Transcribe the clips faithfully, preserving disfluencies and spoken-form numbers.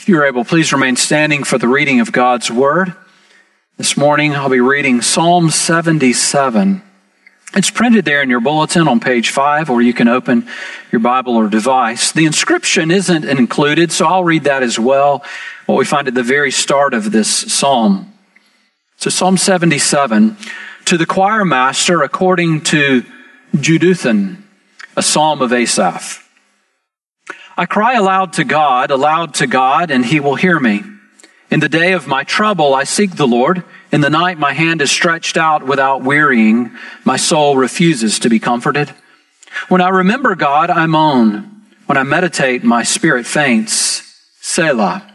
If you're able, please remain standing for the reading of God's Word. This morning, I'll be reading Psalm seventy-seven. It's printed there in your bulletin on page five, or you can open your Bible or device. The inscription isn't included, so I'll read that as well, what we find at the very start of this psalm. So Psalm seventy-seven, to the choir master according to Jeduthun, a psalm of Asaph. I cry aloud to God, aloud to God, and he will hear me. In the day of my trouble, I seek the Lord. In the night, my hand is stretched out without wearying. My soul refuses to be comforted. When I remember God, I moan. When I meditate, my spirit faints. Selah.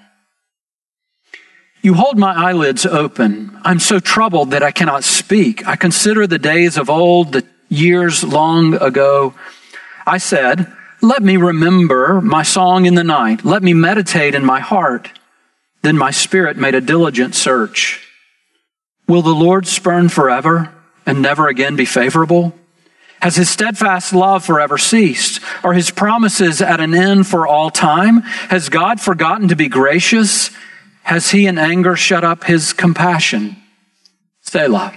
You hold my eyelids open. I'm so troubled that I cannot speak. I consider the days of old, the years long ago. I said, let me remember my song in the night. Let me meditate in my heart. Then my spirit made a diligent search. Will the Lord spurn forever and never again be favorable? Has his steadfast love forever ceased? Are his promises at an end for all time? Has God forgotten to be gracious? Has he in anger shut up his compassion? Selah.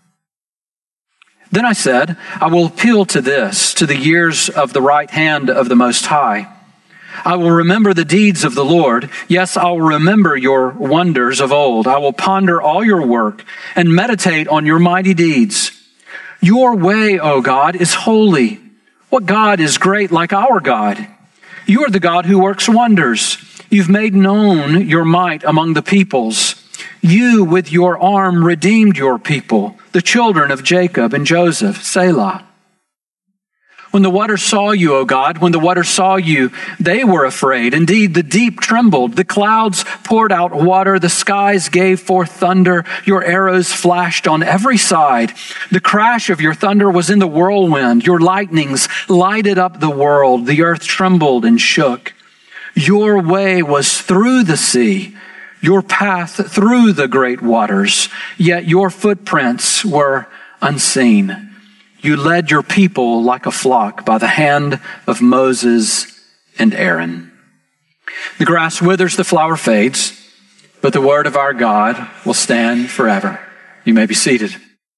Then I said, I will appeal to this, to the years of the right hand of the Most High. I will remember the deeds of the Lord. Yes, I will remember your wonders of old. I will ponder all your work and meditate on your mighty deeds. Your way, O God, is holy. What God is great like our God? You are the God who works wonders. You've made known your might among the peoples. You with your arm redeemed your people, the children of Jacob and Joseph. Selah. When the waters saw you, O God, when the waters saw you, they were afraid. Indeed, the deep trembled. The clouds poured out water. The skies gave forth thunder. Your arrows flashed on every side. The crash of your thunder was in the whirlwind. Your lightnings lighted up the world. The earth trembled and shook. Your way was through the sea, your path through the great waters, yet your footprints were unseen. You led your people like a flock by the hand of Moses and Aaron. The grass withers, the flower fades, but the word of our God will stand forever. You may be seated.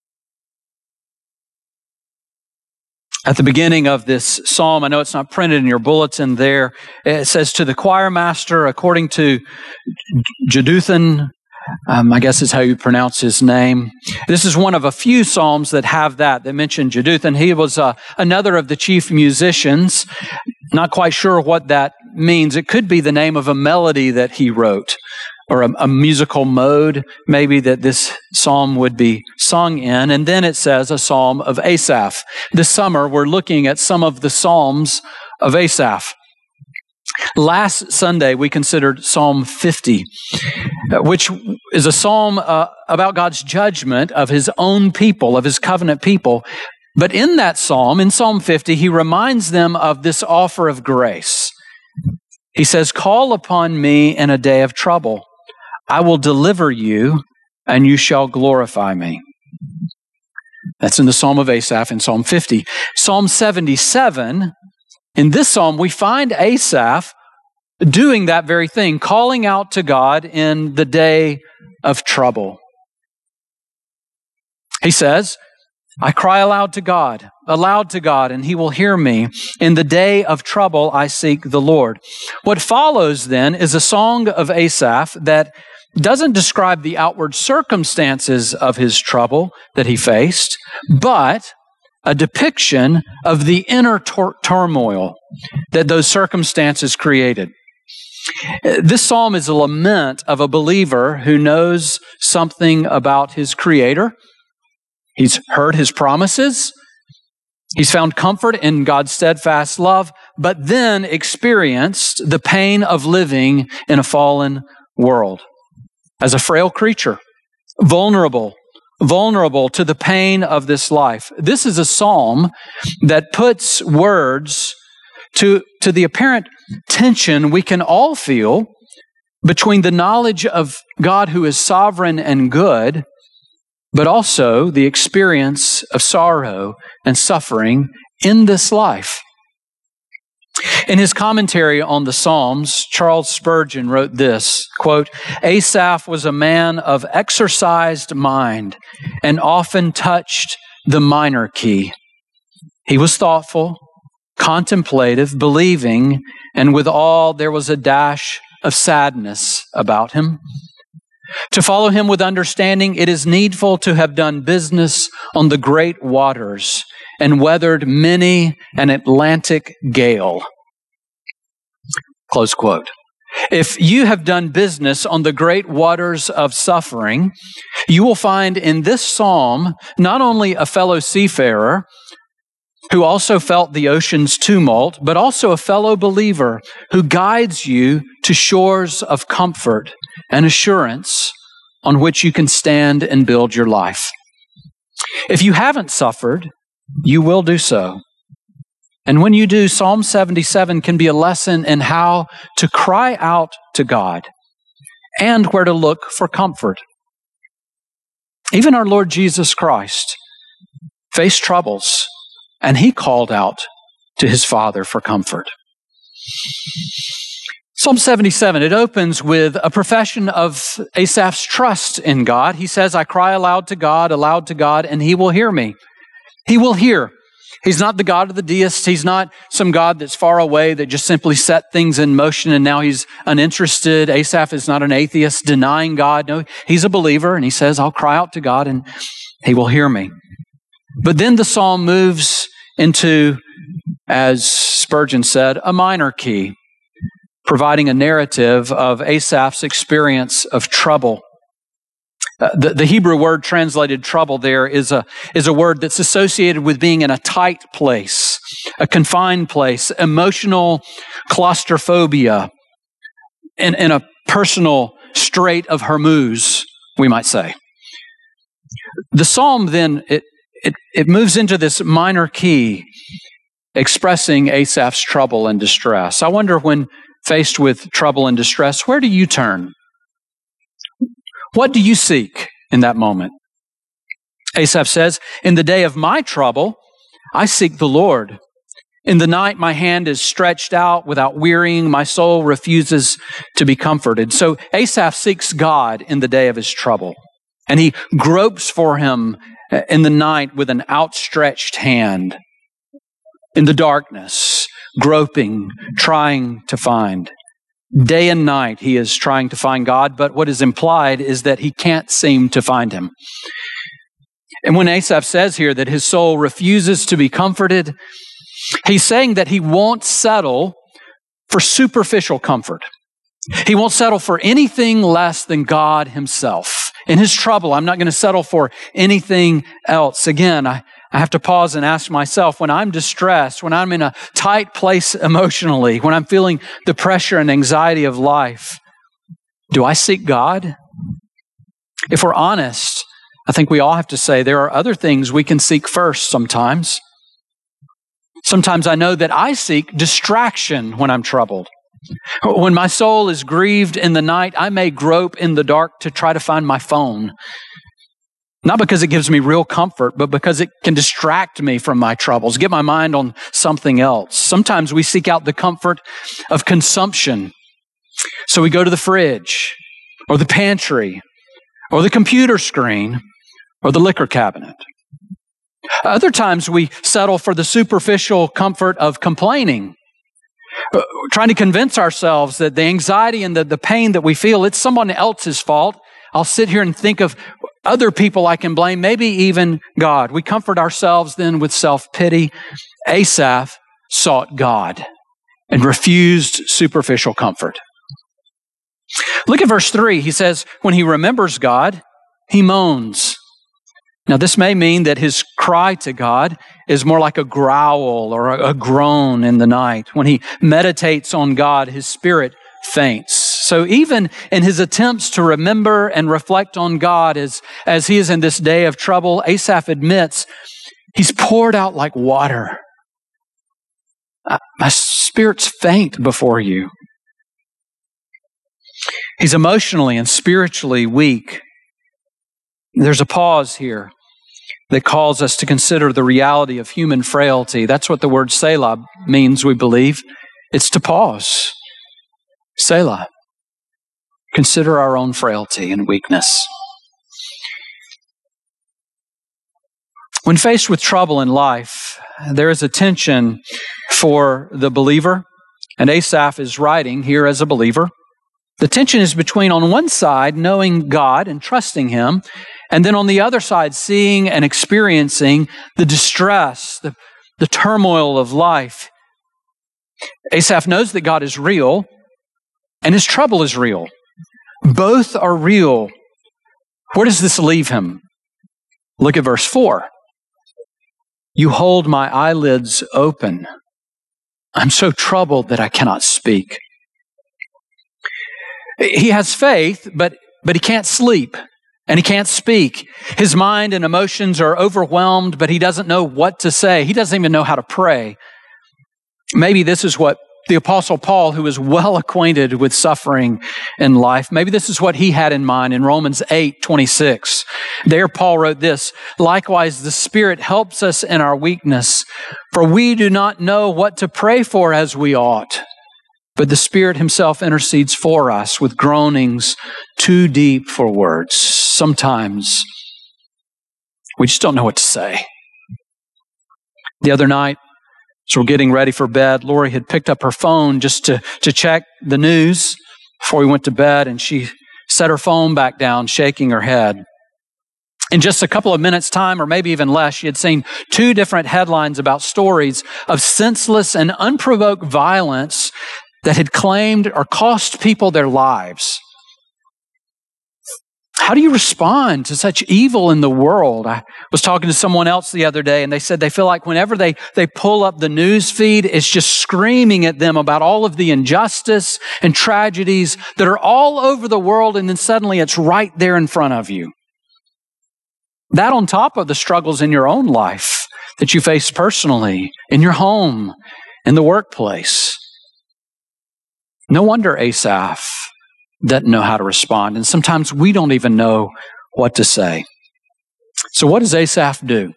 At the beginning of this psalm, I know it's not printed in your bulletin there, it says, to the choir master, according to Jeduthun, um, I guess is how you pronounce his name. This is one of a few psalms that have that, that mention Jeduthun. He was uh, another of the chief musicians. Not quite sure what that means. It could be the name of a melody that he wrote, or a, a musical mode, maybe, that this psalm would be sung in. And then it says a psalm of Asaph. This summer, we're looking at some of the psalms of Asaph. Last Sunday, we considered Psalm fifty, which is a psalm uh, about God's judgment of his own people, of his covenant people. But in that psalm, in Psalm fifty, he reminds them of this offer of grace. He says, call upon me in a day of trouble. I will deliver you, and you shall glorify me. That's in the Psalm of Asaph in Psalm fifty. Psalm seventy-seven, in this psalm, we find Asaph doing that very thing, calling out to God in the day of trouble. He says, I cry aloud to God, aloud to God, and he will hear me. In the day of trouble, I seek the Lord. What follows then is a song of Asaph that doesn't describe the outward circumstances of his trouble that he faced, but a depiction of the inner tor- turmoil that those circumstances created. This psalm is a lament of a believer who knows something about his Creator. He's heard his promises. He's found comfort in God's steadfast love, but then experienced the pain of living in a fallen world as a frail creature, vulnerable, vulnerable to the pain of this life. This is a psalm that puts words to, to the apparent tension we can all feel between the knowledge of God who is sovereign and good, but also the experience of sorrow and suffering in this life. In his commentary on the Psalms, Charles Spurgeon wrote this, quote, "Asaph was a man of exercised mind and often touched the minor key. He was thoughtful, contemplative, believing, and withal there was a dash of sadness about him. To follow him with understanding, it is needful to have done business on the great waters and weathered many an Atlantic gale." Close quote. If you have done business on the great waters of suffering, you will find in this psalm not only a fellow seafarer who also felt the ocean's tumult, but also a fellow believer who guides you to shores of comfort and assurance on which you can stand and build your life. If you haven't suffered, you will do so. And when you do, Psalm seventy-seven can be a lesson in how to cry out to God and where to look for comfort. Even our Lord Jesus Christ faced troubles, and he called out to his Father for comfort. Psalm seventy-seven, it opens with a profession of Asaph's trust in God. He says, "I cry aloud to God, aloud to God, and he will hear me." He will hear. He's not the God of the deists. He's not some God that's far away that just simply set things in motion and now he's uninterested. Asaph is not an atheist denying God. No, he's a believer, and he says, "I'll cry out to God and he will hear me." But then the psalm moves into, as Spurgeon said, a minor key, providing a narrative of Asaph's experience of trouble. Uh, the, the Hebrew word translated trouble there is a, is a word that's associated with being in a tight place, a confined place, emotional claustrophobia, in, in a personal strait of Hormuz, we might say. The psalm then, it, it, it moves into this minor key, expressing Asaph's trouble and distress. I wonder, when faced with trouble and distress, where do you turn? What do you seek in that moment? Asaph says, "In the day of my trouble, I seek the Lord. In the night, my hand is stretched out without wearying. My soul refuses to be comforted." So Asaph seeks God in the day of his trouble, and he gropes for him in the night with an outstretched hand. In the darkness, groping, trying to find. Day and night, he is trying to find God, but what is implied is that he can't seem to find him. And when Asaph says here that his soul refuses to be comforted, he's saying that he won't settle for superficial comfort. He won't settle for anything less than God himself. In his trouble, I'm not going to settle for anything else. Again, I, I have to pause and ask myself, when I'm distressed, when I'm in a tight place emotionally, when I'm feeling the pressure and anxiety of life, do I seek God? If we're honest, I think we all have to say there are other things we can seek first sometimes. Sometimes I know that I seek distraction when I'm troubled. When my soul is grieved in the night, I may grope in the dark to try to find my phone. Not because it gives me real comfort, but because it can distract me from my troubles, get my mind on something else. Sometimes we seek out the comfort of consumption. So we go to the fridge, or the pantry, or the computer screen, or the liquor cabinet. Other times we settle for the superficial comfort of complaining, trying to convince ourselves that the anxiety and the, the pain that we feel, it's someone else's fault. I'll sit here and think of other people I can blame, maybe even God. We comfort ourselves then with self-pity. Asaph sought God and refused superficial comfort. Look at verse three. He says, when he remembers God, he moans. Now, this may mean that his cry to God is more like a growl or a, a groan in the night. When he meditates on God, his spirit faints. So even in his attempts to remember and reflect on God as, as he is in this day of trouble, Asaph admits he's poured out like water. My spirit's faint before you. He's emotionally and spiritually weak. There's a pause here that calls us to consider the reality of human frailty. That's what the word Selah means, we believe. It's to pause. Selah. Consider our own frailty and weakness. When faced with trouble in life, there is a tension for the believer, and Asaph is writing here as a believer. The tension is between, on one side, knowing God and trusting Him, and then on the other side, seeing and experiencing the distress, the, the turmoil of life. Asaph knows that God is real, and his trouble is real. Both are real. Where does this leave him? Look at verse four. You hold my eyelids open. I'm so troubled that I cannot speak. He has faith, but, but he can't sleep and he can't speak. His mind and emotions are overwhelmed, but he doesn't know what to say. He doesn't even know how to pray. Maybe this is what the Apostle Paul, who is well acquainted with suffering in life, maybe this is what he had in mind in Romans eight twenty-six. There Paul wrote this, likewise the Spirit helps us in our weakness, for we do not know what to pray for as we ought, but the Spirit Himself intercedes for us with groanings too deep for words. Sometimes we just don't know what to say. The other night, so we're getting ready for bed. Lori had picked up her phone just to, to check the news before we went to bed, and she set her phone back down, shaking her head. In just a couple of minutes' time, or maybe even less, she had seen two different headlines about stories of senseless and unprovoked violence that had claimed or cost people their lives. How do you respond to such evil in the world? I was talking to someone else the other day, and they said they feel like whenever they, they pull up the news feed, it's just screaming at them about all of the injustice and tragedies that are all over the world, and then suddenly it's right there in front of you. That on top of the struggles in your own life that you face personally, in your home, in the workplace. No wonder Asaph doesn't know how to respond. And sometimes we don't even know what to say. So what does Asaph do?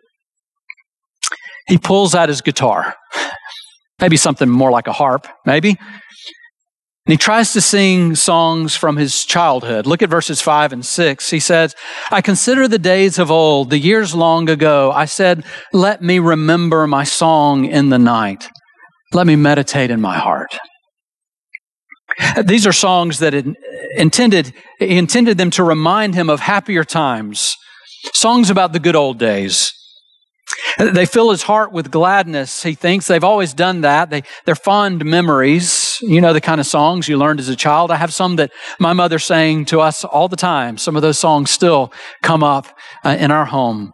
He pulls out his guitar. Maybe something more like a harp, maybe. And he tries to sing songs from his childhood. Look at verses five and six. He says, I consider the days of old, the years long ago. I said, let me remember my song in the night. Let me meditate in my heart. These are songs that intended, he intended them to remind him of happier times, songs about the good old days. They fill his heart with gladness. He thinks they've always done that. They, they're fond memories. You know, the kind of songs you learned as a child. I have some that my mother sang to us all the time. Some of those songs still come up uh, in our home.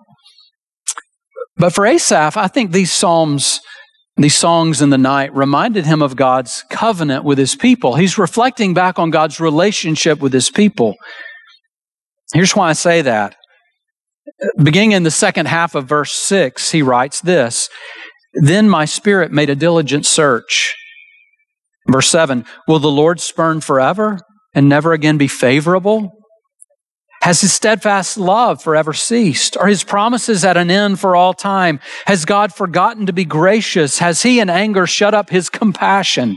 But for Asaph, I think these psalms These songs in the night reminded him of God's covenant with His people. He's reflecting back on God's relationship with His people. Here's why I say that. Beginning in the second half of verse six, he writes this, Then my spirit made a diligent search. Verse seven, will the Lord spurn forever and never again be favorable? Has His steadfast love forever ceased? Are His promises at an end for all time? Has God forgotten to be gracious? Has He in anger shut up His compassion?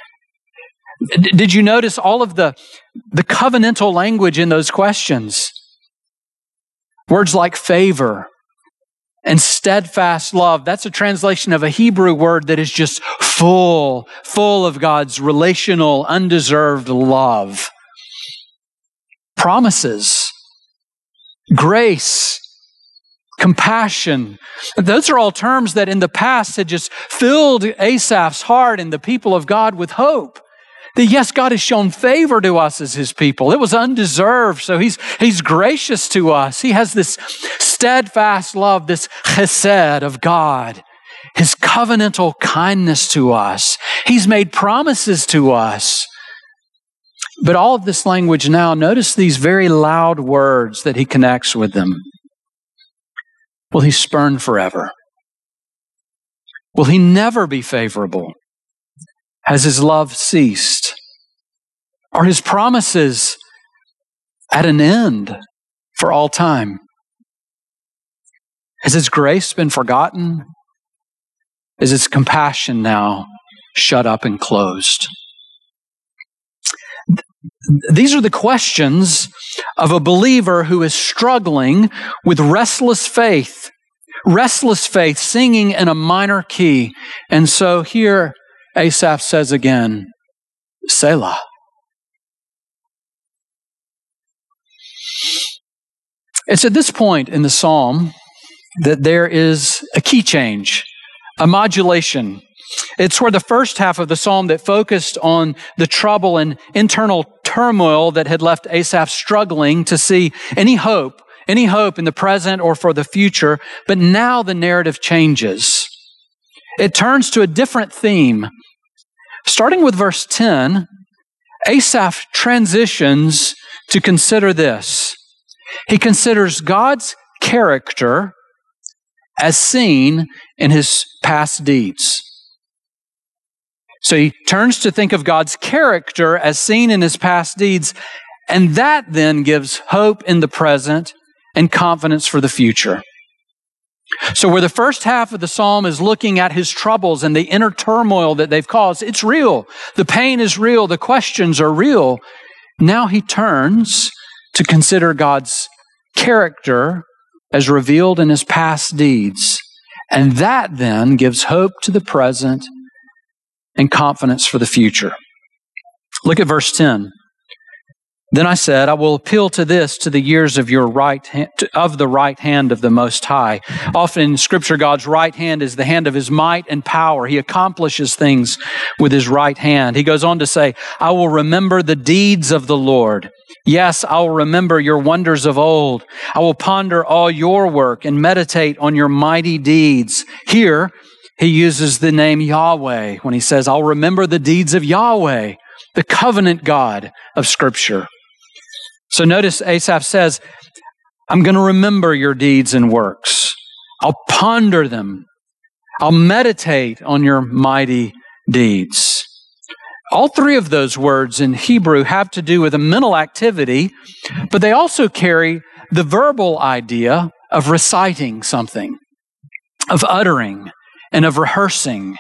D- did you notice all of the, the covenantal language in those questions? Words like favor and steadfast love. That's a translation of a Hebrew word that is just full, full of God's relational, undeserved love. Promises, grace, compassion. Those are all terms that in the past had just filled Asaph's heart and the people of God with hope. That yes, God has shown favor to us as His people. It was undeserved, so He's, He's gracious to us. He has this steadfast love, this chesed of God, His covenantal kindness to us. He's made promises to us. But all of this language now, notice these very loud words that he connects with them. Will He spurn forever? Will He never be favorable? Has His love ceased? Are His promises at an end for all time? Has His grace been forgotten? Is His compassion now shut up and closed? These are the questions of a believer who is struggling with restless faith, restless faith, singing in a minor key. And so here Asaph says again, Selah. It's at this point in the psalm that there is a key change, a modulation. It's where the first half of the psalm that focused on the trouble and internal turmoil that had left Asaph struggling to see any hope, any hope in the present or for the future. But now the narrative changes. It turns to a different theme. Starting with verse ten, Asaph transitions to consider this. He considers God's character as seen in his past deeds. So he turns to think of God's character as seen in his past deeds, and that then gives hope in the present and confidence for the future. So where the first half of the psalm is looking at his troubles and the inner turmoil that they've caused, it's real. The pain is real. The questions are real. Now he turns to consider God's character as revealed in his past deeds. And that then gives hope to the present and confidence for the future. Look at verse ten. Then I said, I will appeal to this, to the years of your right hand, of the right hand of the Most High. Often in Scripture, God's right hand is the hand of his might and power. He accomplishes things with his right hand. He goes on to say, I will remember the deeds of the Lord. Yes, I will remember your wonders of old. I will ponder all your work and meditate on your mighty deeds. Here, he uses the name Yahweh when he says, I'll remember the deeds of Yahweh, the covenant God of Scripture. So notice Asaph says, I'm going to remember your deeds and works. I'll ponder them. I'll meditate on your mighty deeds. All three of those words in Hebrew have to do with a mental activity, but they also carry the verbal idea of reciting something, of uttering, and of rehearsing.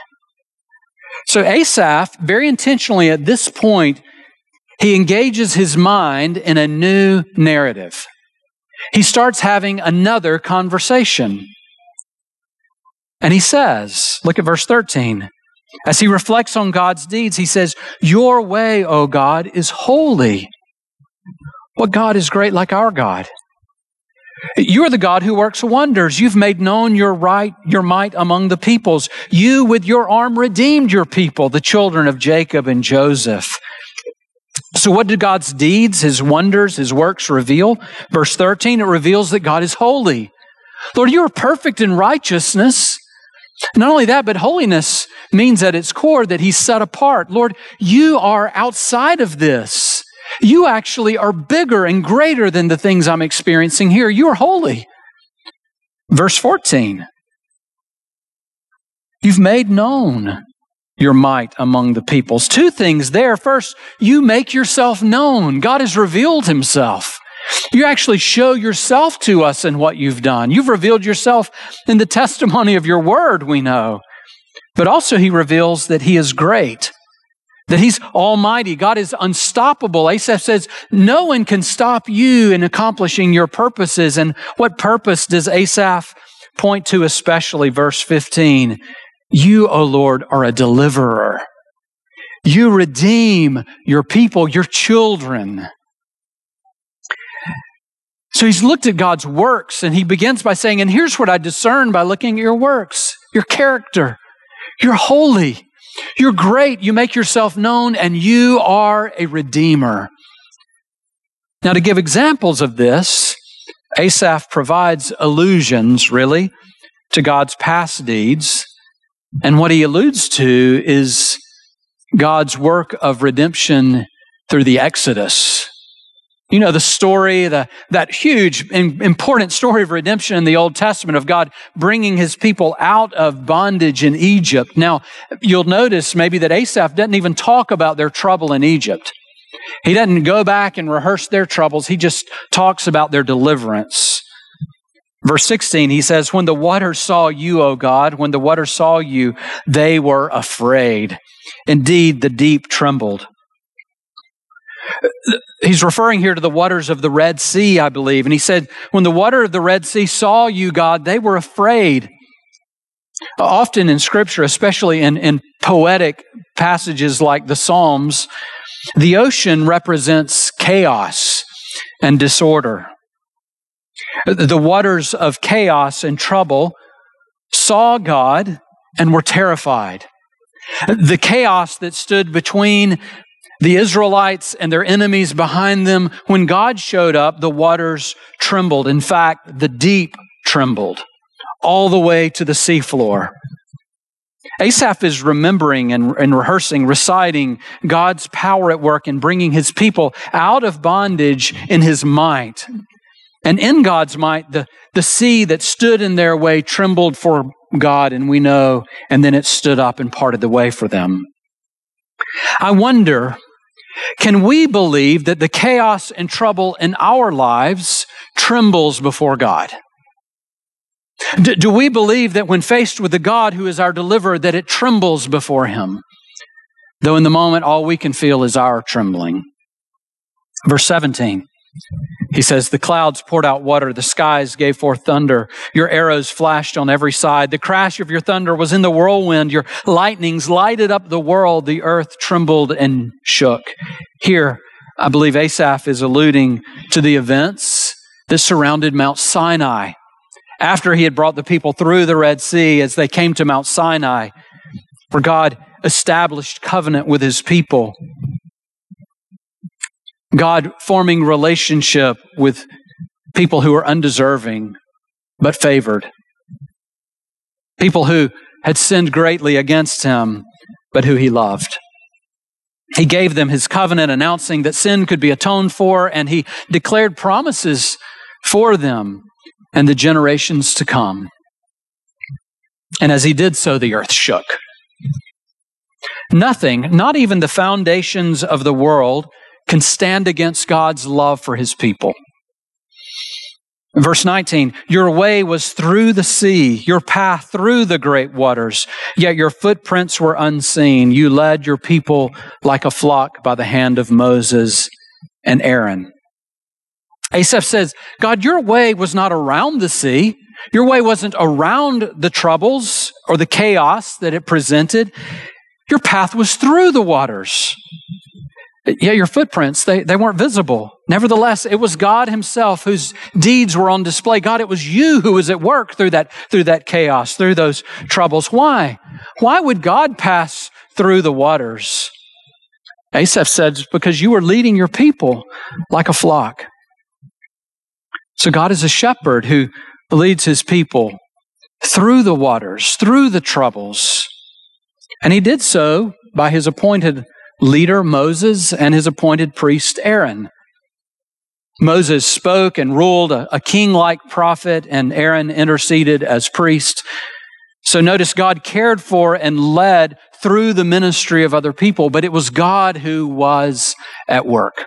So Asaph, very intentionally at this point, he engages his mind in a new narrative. He starts having another conversation. And he says, look at verse thirteen. As he reflects on God's deeds, he says, your way, O God, is holy. What God is great like our God? You are the God who works wonders. You've made known your right, your might among the peoples. You with your arm redeemed your people, the children of Jacob and Joseph. So what do God's deeds, his wonders, his works reveal? Verse thirteen, it reveals that God is holy. Lord, you are perfect in righteousness. Not only that, but holiness means at its core that he's set apart. Lord, you are outside of this. You actually are bigger and greater than the things I'm experiencing here. You are holy. Verse fourteen, you've made known your might among the peoples. Two things there. First, you make yourself known. God has revealed himself. You actually show yourself to us in what you've done. You've revealed yourself in the testimony of your word, we know. But also he reveals that he is great, that he's almighty. God is unstoppable. Asaph says, no one can stop you in accomplishing your purposes. And what purpose does Asaph point to especially? Verse fifteen, you, O Lord, are a deliverer. You redeem your people, your children. So he's looked at God's works and he begins by saying, and here's what I discern by looking at your works, your character. You're holy. You're great. You make yourself known and you are a redeemer. Now, to give examples of this, Asaph provides allusions, really, to God's past deeds. And what he alludes to is God's work of redemption through the Exodus. You know, the story, the, that huge, important story of redemption in the Old Testament of God bringing his people out of bondage in Egypt. Now, you'll notice maybe that Asaph doesn't even talk about their trouble in Egypt. He doesn't go back and rehearse their troubles. He just talks about their deliverance. Verse sixteen, he says, when the waters saw you, O God, when the waters saw you, they were afraid. Indeed, the deep trembled. He's referring here to the waters of the Red Sea, I believe. And he said, when the water of the Red Sea saw you, God, they were afraid. Often in Scripture, especially in, in poetic passages like the Psalms, the ocean represents chaos and disorder. The waters of chaos and trouble saw God and were terrified. The chaos that stood between the Israelites and their enemies behind them, when God showed up, the waters trembled. In fact, the deep trembled all the way to the seafloor. Asaph is remembering and, and rehearsing, reciting God's power at work in bringing his people out of bondage in his might. And in God's might, the, the sea that stood in their way trembled for God, and we know, and then it stood up and parted the way for them. I wonder, can we believe that the chaos and trouble in our lives trembles before God? Do, do we believe that when faced with the God who is our deliverer, that it trembles before Him? Though in the moment, all we can feel is our trembling. Verse seventeen, he says, the clouds poured out water, the skies gave forth thunder, your arrows flashed on every side, the crash of your thunder was in the whirlwind, your lightnings lighted up the world, the earth trembled and shook. Here, I believe Asaph is alluding to the events that surrounded Mount Sinai. After he had brought the people through the Red Sea, as they came to Mount Sinai, where God established covenant with His people, God forming relationship with people who were undeserving but favored. People who had sinned greatly against Him, but who He loved. He gave them His covenant, announcing that sin could be atoned for, and He declared promises for them and the generations to come. And as He did so, the earth shook. Nothing, not even the foundations of the world, can stand against God's love for His people. Verse nineteen, your way was through the sea, your path through the great waters, yet your footprints were unseen. You led your people like a flock by the hand of Moses and Aaron. Asaph says, God, your way was not around the sea. Your way wasn't around the troubles or the chaos that it presented. Your path was through the waters. Yeah, your footprints, they, they weren't visible. Nevertheless, it was God Himself whose deeds were on display. God, it was you who was at work through that, through that chaos, through those troubles. Why? Why would God pass through the waters? Asaph said, because you were leading your people like a flock. So God is a shepherd who leads His people through the waters, through the troubles. And He did so by His appointed leader, Moses, and His appointed priest, Aaron. Moses spoke and ruled, a, a king-like prophet, and Aaron interceded as priest. So notice God cared for and led through the ministry of other people, but it was God who was at work.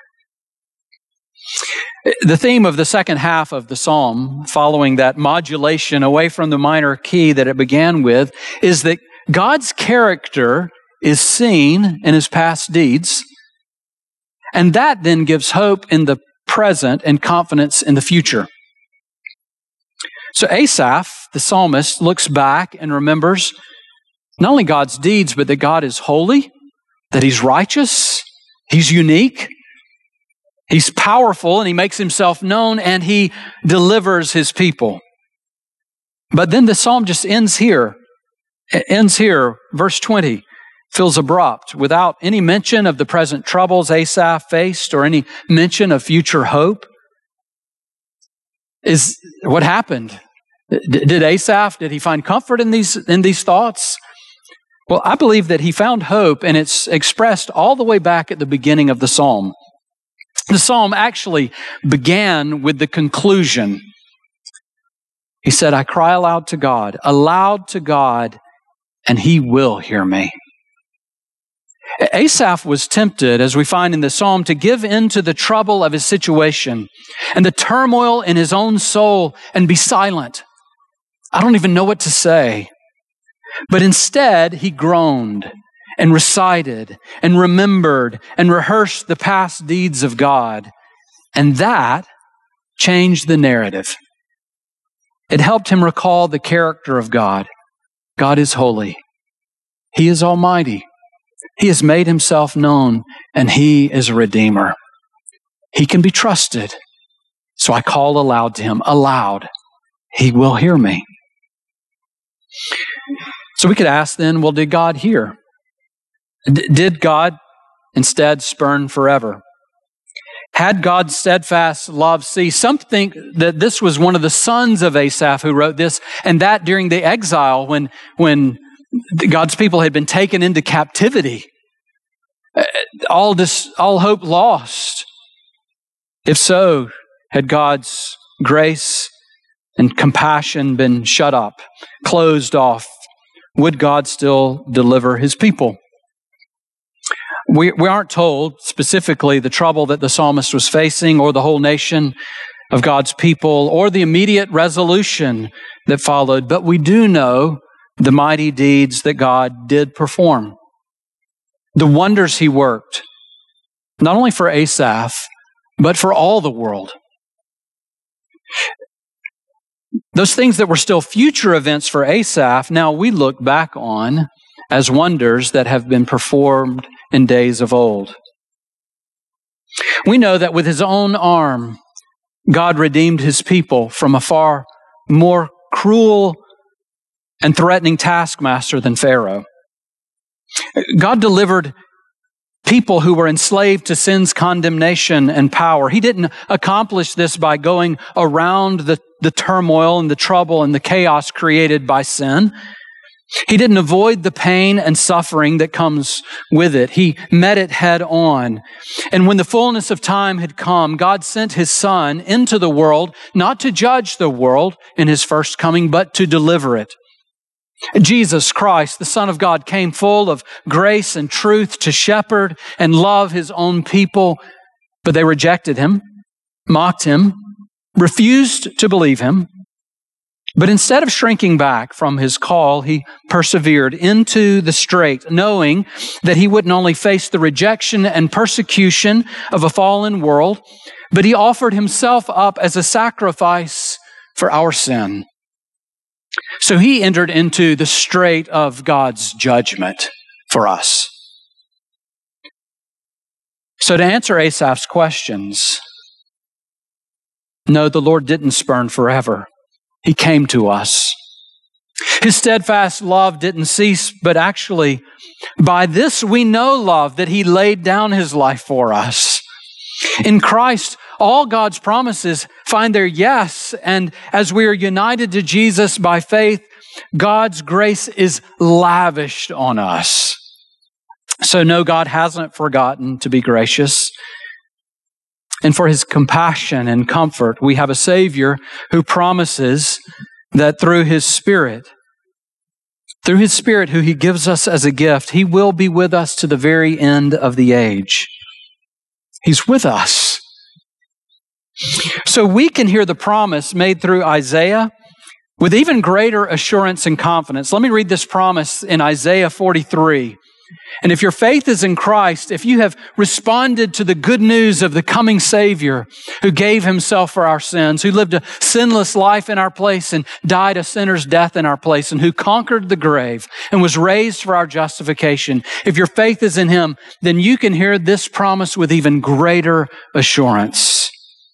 The theme of the second half of the psalm, following that modulation away from the minor key that it began with, is that God's character is seen in His past deeds, and that then gives hope in the present and confidence in the future. So Asaph, the psalmist, looks back and remembers not only God's deeds, but that God is holy, that He's righteous, He's unique, He's powerful, and He makes Himself known, and He delivers His people. But then the psalm just ends here. It ends here, verse twenty. Feels abrupt, without any mention of the present troubles Asaph faced or any mention of future hope. Is what happened? D- did Asaph, did he find comfort in these, in these thoughts? Well, I believe that he found hope, and it's expressed all the way back at the beginning of the psalm. The psalm actually began with the conclusion. He said, I cry aloud to God, aloud to God, and He will hear me. Asaph was tempted, as we find in the psalm, to give in to the trouble of his situation and the turmoil in his own soul and be silent. I don't even know what to say. But instead, he groaned and recited and remembered and rehearsed the past deeds of God. And that changed the narrative. It helped him recall the character of God. God is holy. He is almighty. He has made himself known, and he is a redeemer. He can be trusted. So I call aloud to him, aloud. He will hear me. So we could ask then, well, did God hear? D- did God instead spurn forever? Had God's steadfast love ceased? Some think that this was one of the sons of Asaph who wrote this, and that during the exile when, when God's people had been taken into captivity. All this, all hope lost. If so, had God's grace and compassion been shut up, closed off, would God still deliver his people? We, we aren't told specifically the trouble that the psalmist was facing or the whole nation of God's people or the immediate resolution that followed, but we do know the mighty deeds that God did perform, the wonders he worked, not only for Asaph, but for all the world. Those things that were still future events for Asaph, now we look back on as wonders that have been performed in days of old. We know that with his own arm, God redeemed his people from a far more cruel and threatening taskmaster than Pharaoh. God delivered people who were enslaved to sin's condemnation and power. He didn't accomplish this by going around the, the turmoil and the trouble and the chaos created by sin. He didn't avoid the pain and suffering that comes with it. He met it head on. And when the fullness of time had come, God sent his Son into the world, not to judge the world in his first coming, but to deliver it. Jesus Christ, the Son of God, came full of grace and truth to shepherd and love his own people, but they rejected him, mocked him, refused to believe him. But instead of shrinking back from his call, he persevered into the strait, knowing that he wouldn't only face the rejection and persecution of a fallen world, but he offered himself up as a sacrifice for our sin. So he entered into the strait of God's judgment for us. So to answer Asaph's questions, no, the Lord didn't spurn forever. He came to us. His steadfast love didn't cease, but actually, by this we know love, that he laid down his life for us. In Christ, all God's promises find their yes, and as we are united to Jesus by faith, God's grace is lavished on us. So no, God hasn't forgotten to be gracious. And for his compassion and comfort, we have a Savior who promises that through his Spirit, through his Spirit who he gives us as a gift, he will be with us to the very end of the age. He's with us. So we can hear the promise made through Isaiah with even greater assurance and confidence. Let me read this promise in Isaiah forty-three. And if your faith is in Christ, if you have responded to the good news of the coming Savior who gave himself for our sins, who lived a sinless life in our place and died a sinner's death in our place, and who conquered the grave and was raised for our justification, if your faith is in him, then you can hear this promise with even greater assurance.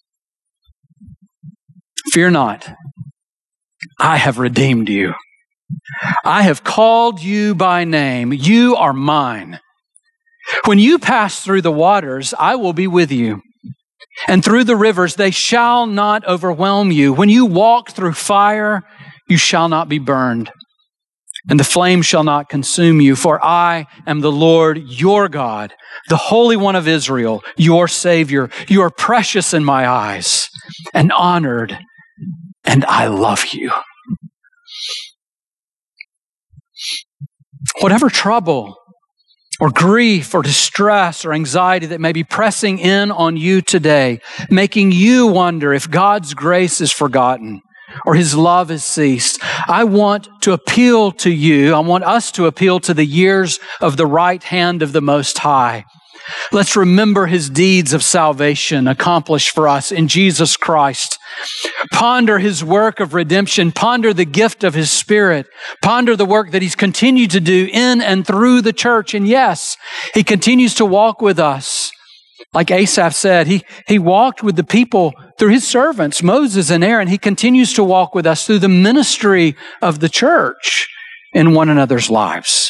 Fear not, I have redeemed you. I have called you by name. You are mine. When you pass through the waters, I will be with you. And through the rivers, they shall not overwhelm you. When you walk through fire, you shall not be burned. And the flame shall not consume you. For I am the Lord your God, the Holy One of Israel, your Savior. You are precious in my eyes and honored, and I love you. Whatever trouble or grief or distress or anxiety that may be pressing in on you today, making you wonder if God's grace is forgotten or His love has ceased, I want to appeal to you. I want us to appeal to the years of the right hand of the Most High. Let's remember His deeds of salvation accomplished for us in Jesus Christ. Ponder His work of redemption. Ponder the gift of His Spirit. Ponder the work that He's continued to do in and through the church. And yes, He continues to walk with us. Like Asaph said, he, he walked with the people through His servants, Moses and Aaron. He continues to walk with us through the ministry of the church in one another's lives.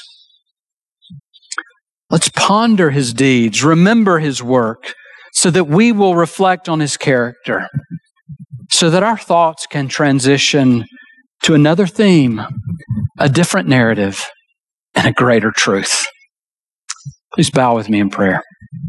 Let's ponder His deeds, remember His work, so that we will reflect on His character, so that our thoughts can transition to another theme, a different narrative, and a greater truth. Please bow with me in prayer.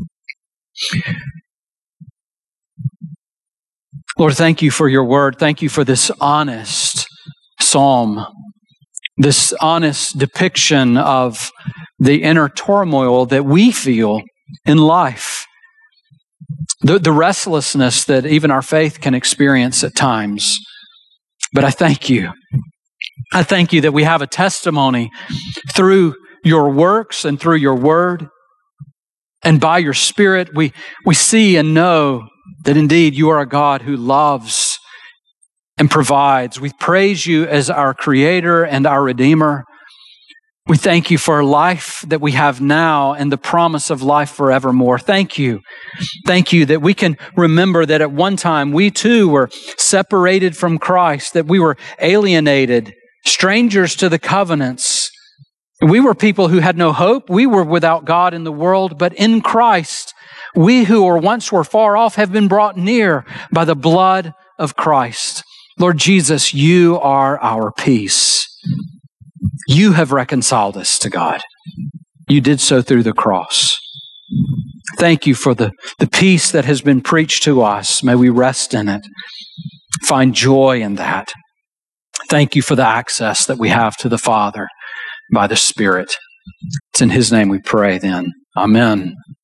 Lord, thank you for your word. Thank you for this honest psalm, this honest depiction of the inner turmoil that we feel in life, the, the restlessness that even our faith can experience at times. But I thank you. I thank you that we have a testimony through your works and through your word. And by your Spirit, we, we see and know that indeed you are a God who loves and provides. We praise you as our Creator and our Redeemer. We thank you for life that we have now and the promise of life forevermore. Thank you. Thank you that we can remember that at one time we too were separated from Christ, that we were alienated, strangers to the covenants. We were people who had no hope. We were without God in the world, but in Christ, we who were once were far off have been brought near by the blood of Christ. Lord Jesus, you are our peace. You have reconciled us to God. You did so through the cross. Thank you for the, the peace that has been preached to us. May we rest in it, find joy in that. Thank you for the access that we have to the Father by the Spirit. It's in His name we pray then. Amen.